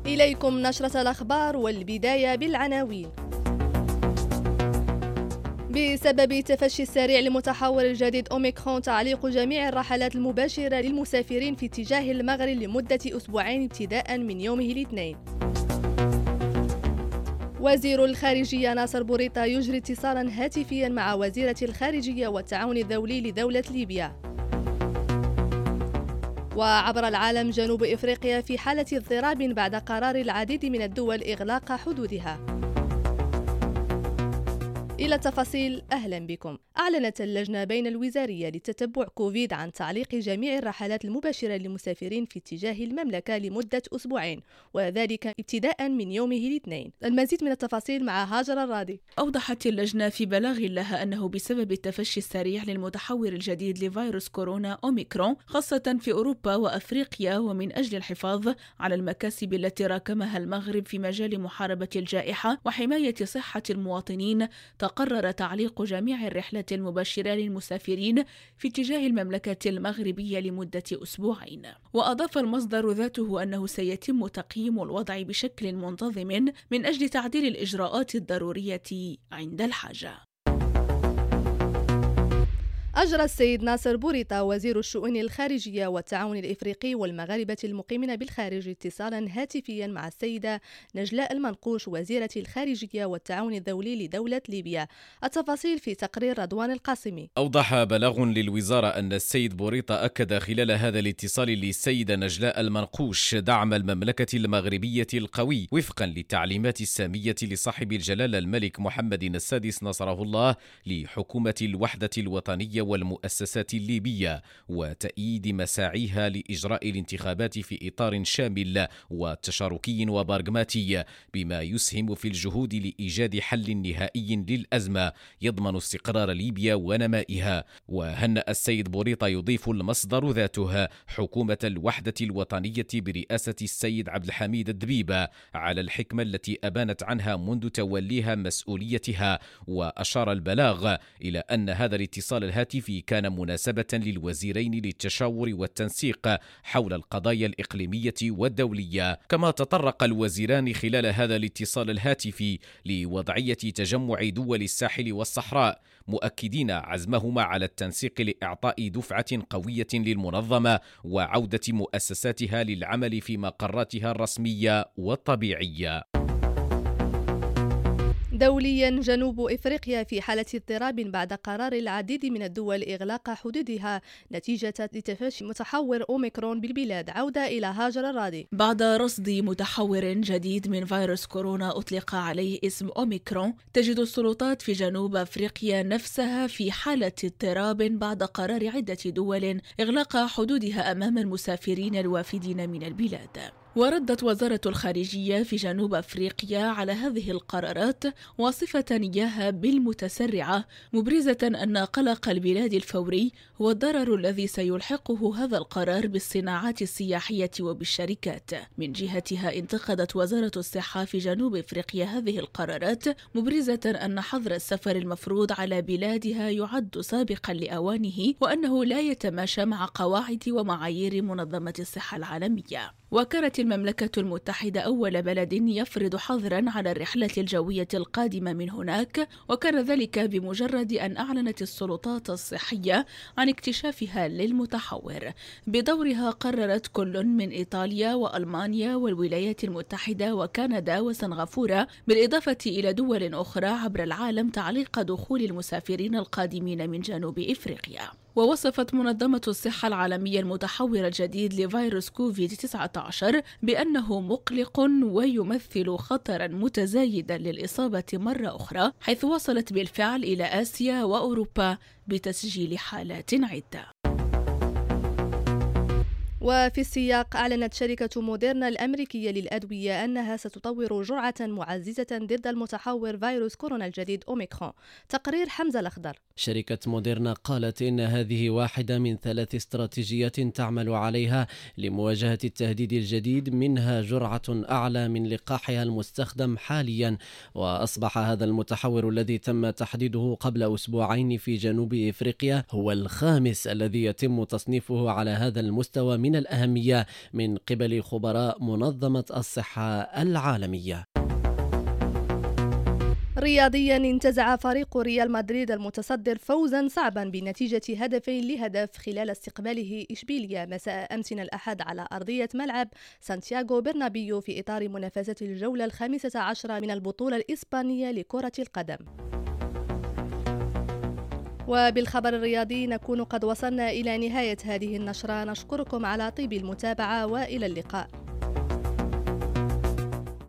إليكم نشرة الأخبار والبداية بالعناوين. بسبب تفشي السريع لمتحور الجديد أوميكرون تعليق جميع الرحلات المباشرة للمسافرين في اتجاه المغرب لمدة أسبوعين ابتداء من يومه الاثنين. وزير الخارجية ناصر بوريطة يجري اتصالا هاتفيا مع وزيرة الخارجية والتعاون الدولي لدولة ليبيا. وعبر العالم جنوب إفريقيا في حالة اضطراب بعد قرار العديد من الدول إغلاق حدودها. إلى التفاصيل، أهلا بكم. أعلنت اللجنة بين الوزارية لتتبع كوفيد عن تعليق جميع الرحلات المباشرة للمسافرين في اتجاه المملكة لمدة أسبوعين، وذلك ابتداء من يومه الاثنين. المزيد من التفاصيل مع هاجر الراضي. أوضحت اللجنة في بلاغ لها أنه بسبب التفشي السريع للمتحور الجديد لفيروس كورونا أوميكرون خاصة في أوروبا وأفريقيا، ومن أجل الحفاظ على المكاسب التي راكمها المغرب في مجال محاربة الجائحة وحماية صحة المواطنين، تقرر تعليق جميع الرحلات المباشرة للمسافرين في اتجاه المملكة المغربية لمدة أسبوعين. وأضاف المصدر ذاته أنه سيتم تقييم الوضع بشكل منتظم من أجل تعديل الإجراءات الضرورية عند الحاجة. أجرى السيد ناصر بوريطة وزير الشؤون الخارجية والتعاون الإفريقي والمغاربة المقيمين بالخارج اتصالا هاتفيا مع السيدة نجلاء المنقوش وزيرة الخارجية والتعاون الدولي لدولة ليبيا. التفاصيل في تقرير رضوان القاسمي. أوضح بلاغ للوزارة أن السيد بوريطة أكد خلال هذا الاتصال للسيدة نجلاء المنقوش دعم المملكة المغربية القوي وفقا للتعليمات السامية لصاحب الجلالة الملك محمد السادس نصره الله لحكومة الوحدة الوطنية والمؤسسات الليبية، وتأييد مساعيها لإجراء الانتخابات في إطار شامل وتشاركي وبرغماتي بما يسهم في الجهود لإيجاد حل نهائي للأزمة يضمن استقرار ليبيا ونمائها. وهنأ السيد بوريطة، يضيف المصدر ذاته، حكومة الوحدة الوطنية برئاسة السيد عبد الحميد الدبيبة على الحكمة التي أبانت عنها منذ توليها مسؤوليتها. وأشار البلاغ إلى أن هذا الاتصال الهاتفي كان مناسبة للوزيرين للتشاور والتنسيق حول القضايا الإقليمية والدولية. كما تطرق الوزيران خلال هذا الاتصال الهاتفي لوضعية تجمع دول الساحل والصحراء، مؤكدين عزمهما على التنسيق لإعطاء دفعة قوية للمنظمة وعودة مؤسساتها للعمل في مقراتها الرسمية والطبيعية. دوليا جنوب إفريقيا في حالة اضطراب بعد قرار العديد من الدول إغلاق حدودها نتيجة لتفشي متحور أوميكرون بالبلاد. عودة إلى هاجر الراضي. بعد رصد متحور جديد من فيروس كورونا أطلق عليه اسم أوميكرون، تجد السلطات في جنوب أفريقيا نفسها في حالة اضطراب بعد قرار عدة دول إغلاق حدودها أمام المسافرين الوافدين من البلاد. وردت وزارة الخارجية في جنوب أفريقيا على هذه القرارات واصفة إياها بالمتسرعة، مبرزة أن قلق البلاد الفوري هو الضرر الذي سيلحقه هذا القرار بالصناعات السياحية وبالشركات. من جهتها انتقدت وزارة الصحة في جنوب أفريقيا هذه القرارات، مبرزة أن حظر السفر المفروض على بلادها يعد سابقا لأوانه، وأنه لا يتماشى مع قواعد ومعايير منظمة الصحة العالمية. وكانت المملكة المتحدة أول بلد يفرض حظرا على الرحلات الجوية القادمة من هناك، وكان ذلك بمجرد أن أعلنت السلطات الصحية عن اكتشافها للمتحور. بدورها قررت كل من إيطاليا وألمانيا والولايات المتحدة وكندا وسنغافورة بالإضافة إلى دول أخرى عبر العالم تعليق دخول المسافرين القادمين من جنوب إفريقيا. ووصفت منظمة الصحة العالمية المتحور الجديد لفيروس كوفيد-19 بأنه مقلق ويمثل خطرا متزايدا للإصابة مرة أخرى، حيث وصلت بالفعل إلى آسيا وأوروبا بتسجيل حالات عدة. وفي السياق، أعلنت شركة موديرنا الأمريكية للأدوية أنها ستطور جرعة معززة ضد المتحور فيروس كورونا الجديد أوميكرون. تقرير حمزة الأخضر. شركة موديرنا قالت إن هذه واحدة من 3 استراتيجيات تعمل عليها لمواجهة التهديد الجديد، منها جرعة أعلى من لقاحها المستخدم حاليا. وأصبح هذا المتحور الذي تم تحديده قبل أسبوعين في جنوب إفريقيا هو الخامس الذي يتم تصنيفه على هذا المستوى من من الأهمية من قبل خبراء منظمة الصحة العالمية. رياضيا، انتزع فريق ريال مدريد المتصدر فوزا صعبا بنتيجة 2-0 خلال استقباله إشبيليا مساء أمس الأحد على أرضية ملعب سانتياغو برنابيو في إطار منافسة الجولة 15 من البطولة الإسبانية لكرة القدم. وبالخبر الرياضي نكون قد وصلنا إلى نهاية هذه النشرة. نشكركم على طيب المتابعة وإلى اللقاء.